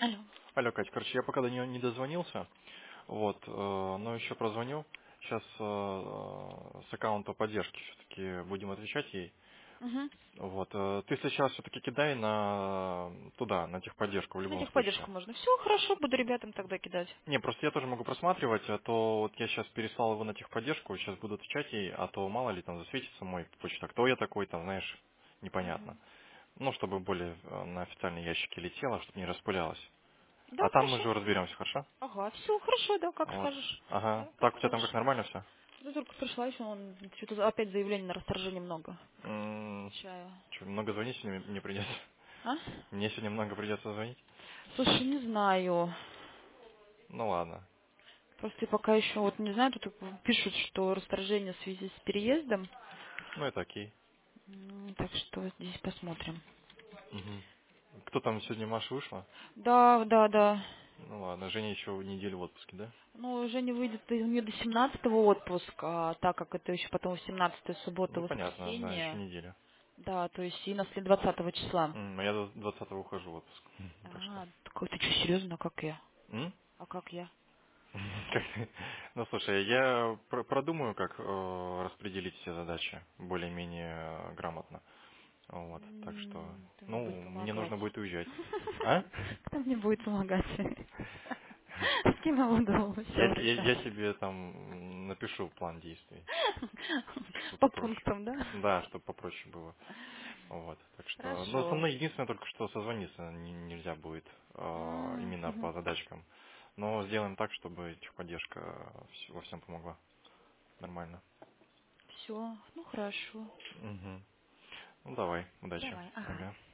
Алло. Алло, Кать, короче, я пока до нее не дозвонился, вот, но еще прозвоню. Сейчас с аккаунта поддержки все-таки будем отвечать ей. Угу. Вот, ты сейчас все-таки кидай туда, на техподдержку в На любом случае. техподдержку можно. Все, хорошо, буду ребятам тогда кидать. Не, просто я тоже могу просматривать, а то вот я сейчас переслал его на техподдержку, сейчас буду отвечать ей, а то мало ли там засветится мой почта. Кто я такой, там, знаешь, непонятно. Мгм. Ну, чтобы более на официальные ящики летело, чтобы не распылялось. Да, А там мы хорошо. уже разберемся, хорошо? Ага, все, хорошо, да, как Вот. скажешь. Ага. Да, как Так, у тебя там скажешь. как нормально все? Я только пришла еще, он что-то опять заявлений на расторжение много. Чаю. Что, много звонить сегодня мне придется? А? Мне сегодня много придется звонить? Слушай, не знаю. Ну ладно. Просто пока еще вот не знаю, тут пишут, что расторжение в связи с переездом. Ну это окей. Так что здесь посмотрим. Мгм. Кто там сегодня, Маша вышла? Да, да, да. Ну ладно, Женя еще неделю в отпуске, да? Ну, уже не выйдет, у нее до 17-го отпуск, а так как это еще потом 17-е суббота, Ну понятно, да, еще воскресенье, неделя. да, то есть и на след 20 числа. А я до 20-го ухожу в отпуск. Так что. А, такой, ты что, серьезно, как я? М? А как я? Как ты? Ну слушай, я продумаю, как распределить все задачи более-менее грамотно. Вот, так что, Кто мне будет ну, мне помогать? нужно будет уезжать. А? Кто мне будет помогать? С кем я буду Я, все я, я решать? тебе там напишу план действий, чтобы По попроще. пунктам, да? Да, чтобы попроще было. Вот, так что, ну, со Хорошо. мной единственное только что созвониться нельзя будет именно Мгм. по задачкам. Но сделаем так, чтобы техподдержка во всем помогла. Нормально. Все, ну хорошо. Угу. Ну, давай, удачи. Давай, ага. Ага.